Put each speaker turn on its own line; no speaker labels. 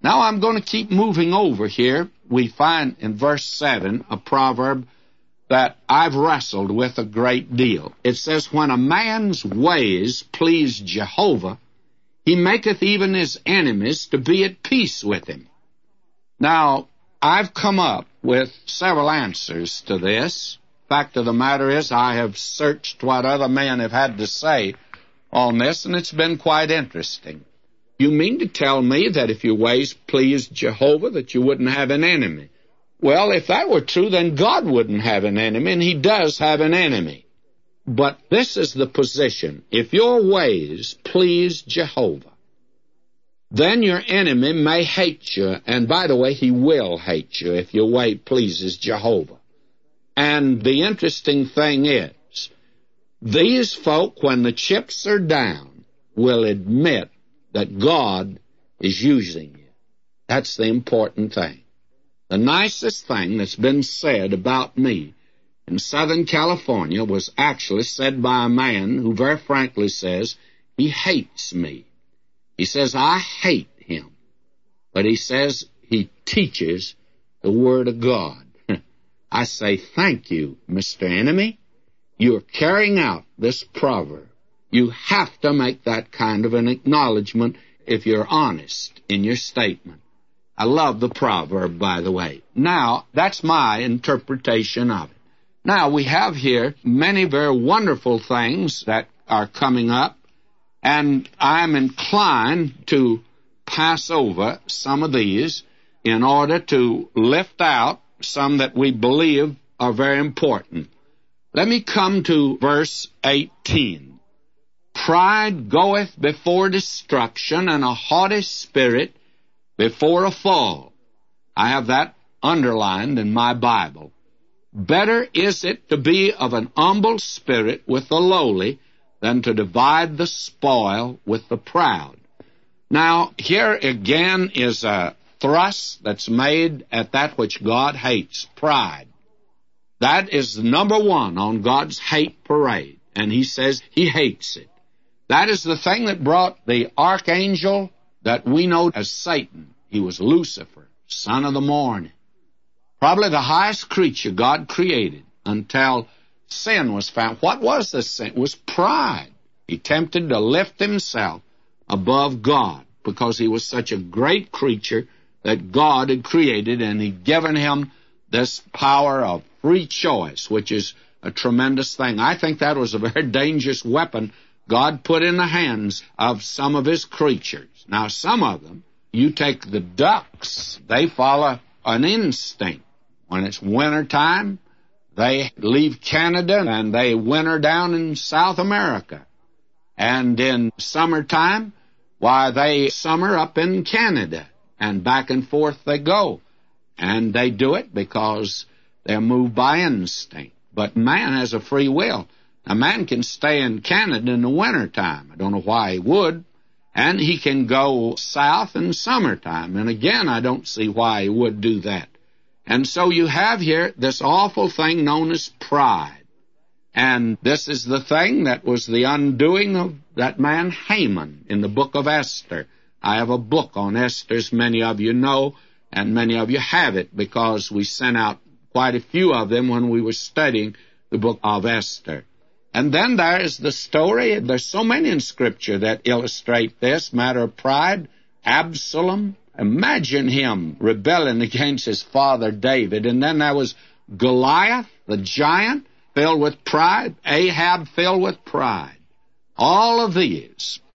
Now I'm going to keep moving over here. We find in verse 7 a proverb that I've wrestled with a great deal. It says, when a man's ways please Jehovah, he maketh even his enemies to be at peace with him. Now, I've come up with several answers to this. Fact of the matter is, I have searched what other men have had to say on this, and it's been quite interesting. You mean to tell me that if your ways pleased Jehovah, that you wouldn't have an enemy? Well, if that were true, then God wouldn't have an enemy, and he does have an enemy. But this is the position. If your ways please Jehovah, then your enemy may hate you. And by the way, he will hate you if your way pleases Jehovah. And the interesting thing is, these folk, when the chips are down, will admit that God is using you. That's the important thing. The nicest thing that's been said about me in Southern California was actually said by a man who very frankly says he hates me. He says, I hate him. But he says he teaches the Word of God. I say, thank you, Mr. Enemy. You're carrying out this proverb. You have to make that kind of an acknowledgement if you're honest in your statement. I love the proverb, by the way. Now, that's my interpretation of it. Now, we have here many very wonderful things that are coming up, and I'm inclined to pass over some of these in order to lift out some that we believe are very important. Let me come to verse 18. Pride goeth before destruction, and a haughty spirit before a fall. I have that underlined in my Bible. Better is it to be of an humble spirit with the lowly than to divide the spoil with the proud. Now, here again is a thrust that's made at that which God hates, pride. That is number one on God's hate parade, and he says he hates it. That is the thing that brought the archangel that we know as Satan. He was Lucifer, son of the morning. Probably the highest creature God created until sin was found. What was the sin? It was pride. He attempted to lift himself above God because he was such a great creature that God had created, and he'd given him this power of free choice, which is a tremendous thing. I think that was a very dangerous weapon God put in the hands of some of his creatures. Now, some of them, you take the ducks, they follow an instinct. When it's winter time, they leave Canada and they winter down in South America. And in summertime, why, they summer up in Canada, and back and forth they go. And they do it because they're moved by instinct. But man has a free will. A man can stay in Canada in the wintertime. I don't know why he would. And he can go south in summertime. And again, I don't see why he would do that. And so you have here this awful thing known as pride. And this is the thing that was the undoing of that man Haman in the book of Esther. I have a book on Esther, as many of you know, and many of you have it because we sent out quite a few of them when we were studying the book of Esther. And then there is the story. There's so many in Scripture that illustrate this matter of pride. Absalom, imagine him rebelling against his father David. And then there was Goliath, the giant, filled with pride. Ahab, filled with pride. All of these